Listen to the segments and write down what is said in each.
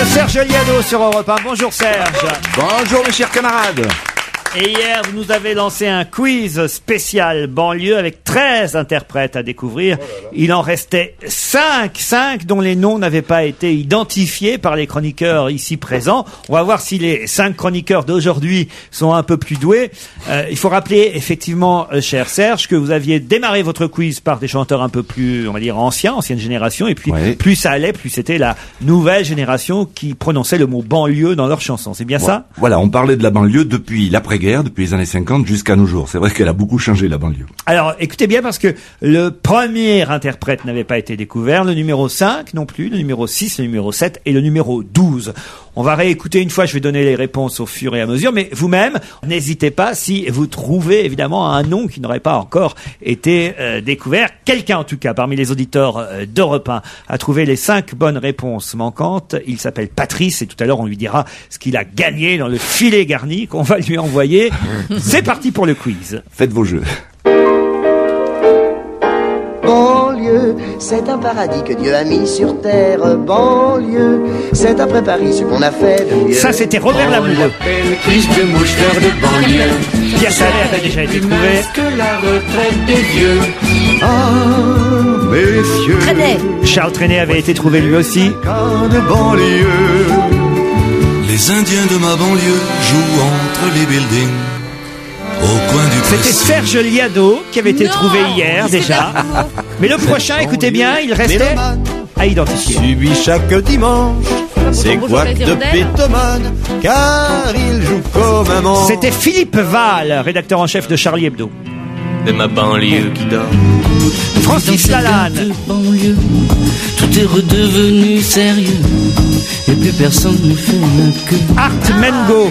Serge Liado sur Europe 1. Bonjour Serge. Bonjour mes chers camarades. Et hier, vous nous avez lancé un quiz spécial banlieue avec 13 interprètes à découvrir. Il en restait 5 dont les noms n'avaient pas été identifiés par les chroniqueurs ici présents. On va voir si les 5 chroniqueurs d'aujourd'hui sont un peu plus doués. Il faut rappeler effectivement, cher Serge, que vous aviez démarré votre quiz par des chanteurs un peu plus, on va dire, ancienne génération. Et puis, plus ça allait, plus c'était la nouvelle génération qui prononçait le mot banlieue dans leurs chansons. C'est bien ça? Voilà, on parlait de la banlieue depuis l'après-guerre, depuis les années 50 jusqu'à nos jours. C'est vrai qu'elle a beaucoup changé, la banlieue. Alors, écoutez bien, parce que le premier interprète n'avait pas été découvert, le numéro 5 non plus, le numéro 6, le numéro 7 et le numéro 12. On va réécouter une fois, je vais donner les réponses au fur et à mesure, mais vous-même, n'hésitez pas si vous trouvez évidemment un nom qui n'aurait pas encore été découvert. Quelqu'un, en tout cas, parmi les auditeurs d'Europe 1, a trouvé les 5 bonnes réponses manquantes. Il s'appelle Patrice et tout à l'heure, on lui dira ce qu'il a gagné dans le filet garni qu'on va lui envoyer. C'est parti pour le quiz. Faites vos jeux. Banlieue, c'est un paradis que Dieu a mis sur terre. Banlieue, c'est après Paris ce qu'on a fait de mieux. Ça, c'était Robert Lamoureux. Triste moucheur de banlieue. Pierre Salet avait déjà été trouvé. Que la retraite des vieux. Ah, messieurs, Trenet. Charles Trenet avait été trouvé lui aussi. cas de banlieue. Les Indiens de ma banlieue jouent entre les buildings au coin du C'était pressing. Serge Liado qui avait été trouvé hier déjà. Mais le prochain, écoutez bien, il restait à identifier. Subi chaque dimanche, c'est Bonjour, quoi les de hirondelles. pétomane, car il joue comme un monstre. C'était Philippe Val, rédacteur en chef de Charlie Hebdo. De ma banlieue qui dort. Francis Lalanne. De banlieue, tout est redevenu sérieux et plus personne ne fait la queue. Art Mengo.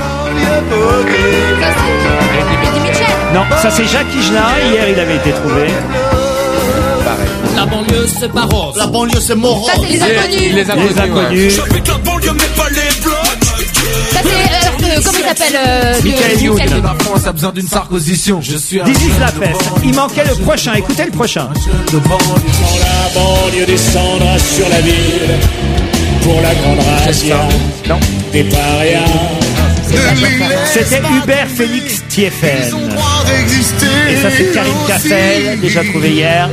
Eddie Mitchell. Non, ça c'est Jacques Higelin. Hier, il avait été trouvé. La banlieue c'est Barros. La banlieue c'est Moreau. Ça, c'est les inconnus. Les inconnus. J'habite la banlieue mais pas les blancs. Ça, c'est, comment il s'appelle Michael Youn. La France a besoin d'une sarcosisation. Je suis un Dizzy Lapes. Il manquait le prochain. Écoutez le prochain. de banlieue. La banlieue descendra sur la ville pour la grande razzia Non. des parias. C'était Hubert Félix Thieffen. Et ça c'est Karine Cassel, déjà trouvé hier.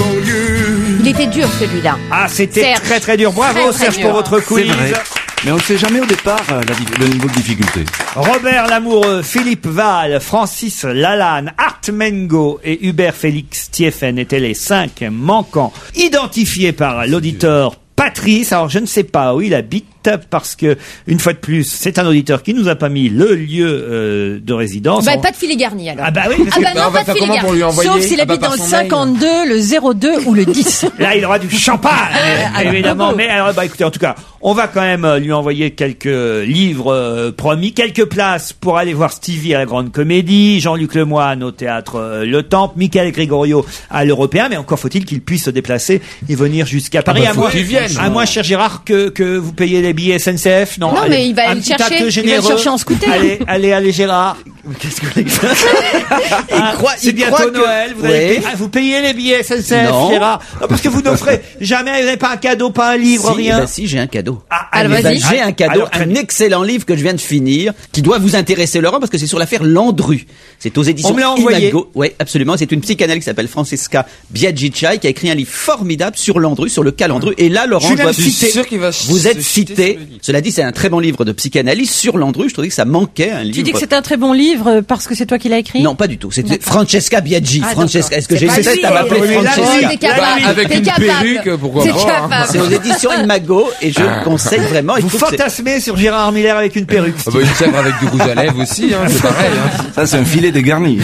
Il était dur celui-là. Ah, c'était Serge. très très dur. Bravo Très, très Serge dur. pour votre quiz. C'est vrai. Mais on ne sait jamais au départ le niveau de difficulté. Robert Lamoureux, Philippe Val, Francis Lalanne, Art Mengo et Hubert Félix Thieffen étaient les 5 manquants identifiés par l'auditeur Patrice. Alors je ne sais pas où il habite parce que, une fois de plus, c'est un auditeur qui nous a pas mis le lieu de résidence. Bah, pas de filet garni alors. Ah bah oui, parce que non, pas de filet garni. Sauf s'il habite dans le 52, le 02 ou le 10. là, il aura du champagne, évidemment. Mais alors, bah écoutez, en tout cas, on va quand même lui envoyer quelques livres promis, quelques places pour aller voir Stevie à la Grande Comédie, Jean-Luc Lemoyne au Théâtre Le Temple, Michael Gregorio à l'Européen, mais encore faut-il qu'il puisse se déplacer et venir jusqu'à Paris. À moins, cher Gérard, que vous payez les billets SNCF. Non, Non, mais il va un le petit chercher. acte Il va le généreux. chercher en scooter. Allez, Gérard. Qu'est-ce que c'est bientôt Noël. Vous payez les billets SNCF, Non. Gérard. Non, parce que vous n'offrez jamais, vous n'avez pas un cadeau, pas un livre, Si, rien. bah si, j'ai un cadeau. Alors, Eh ben, vas-y. j'ai un cadeau, Alors, très un bien. excellent livre que je viens de finir, qui doit vous intéresser, Laurent, parce que c'est sur l'affaire Landru. C'est aux éditions On me l'a envoyé. Imago. Oui, absolument. C'est une psychanalyste qui s'appelle Francesca Biagicai, qui a écrit un livre formidable sur Landru, sur le cas Landru. Et là, Laurent, Je viens dois- de citer. vous êtes cité. Cela dit, c'est un très bon livre de psychanalyse sur Landru. Je trouvais que ça manquait un livre. Tu dis que c'est un très bon livre parce que c'est toi qui l'as écrit? Non, pas du tout. C'était Francesca Biaggi. Ah, Francesca. d'accord. Est-ce que C'est j'ai pas une tête lui, à m'appeler oui, là, Francesca? T'es capable. avec T'es une capable. perruque, pourquoi T'es pas, hein. capable. C'est aux éditions Imago et je conseille vraiment. Il Vous faut que c'est- fantasmez sur Gérard Miller avec une perruque. Ah bah, une chèvre avec du rouge à lèvres aussi, hein, c'est pareil. Hein. Ça, c'est un filet dégarni.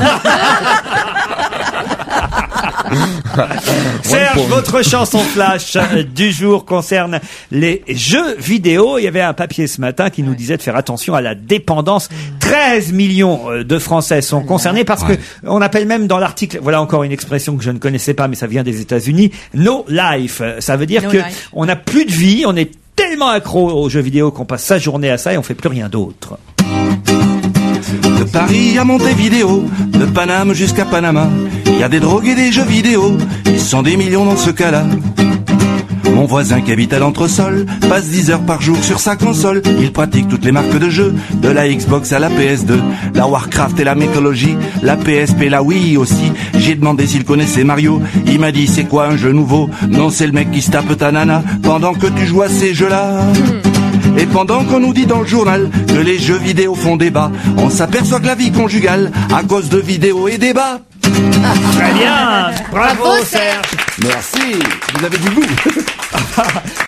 Serge, votre chanson flash du jour concerne les jeux vidéo. Il y avait un papier ce matin qui nous disait de faire attention à la dépendance. 13 millions de Français sont concernés parce que on appelle même dans l'article, voilà encore une expression que je ne connaissais pas, mais ça vient des États-Unis, no life. Ça veut dire No que life. on n'a plus de vie, on est tellement accro aux jeux vidéo qu'on passe sa journée à ça et on fait plus rien d'autre. De Paris à Montevideo, de Paname jusqu'à Panama, il y a des drogues et des jeux vidéo, ils sont des millions dans ce cas-là. Mon voisin qui habite à l'entresol passe 10 heures par jour sur sa console. Il pratique toutes les marques de jeux, de la Xbox à la PS2, la Warcraft et la mythologie, la PSP, la Wii aussi. J'ai demandé s'il connaissait Mario, il m'a dit c'est quoi un jeu nouveau? Non, c'est le mec qui se tape ta nana pendant que tu joues à ces jeux-là. Et pendant qu'on nous dit dans le journal que les jeux vidéo font débat, on s'aperçoit que la vie conjugale, à cause de vidéos et débats. Très bien. Bravo Serge. Merci, vous avez du goût.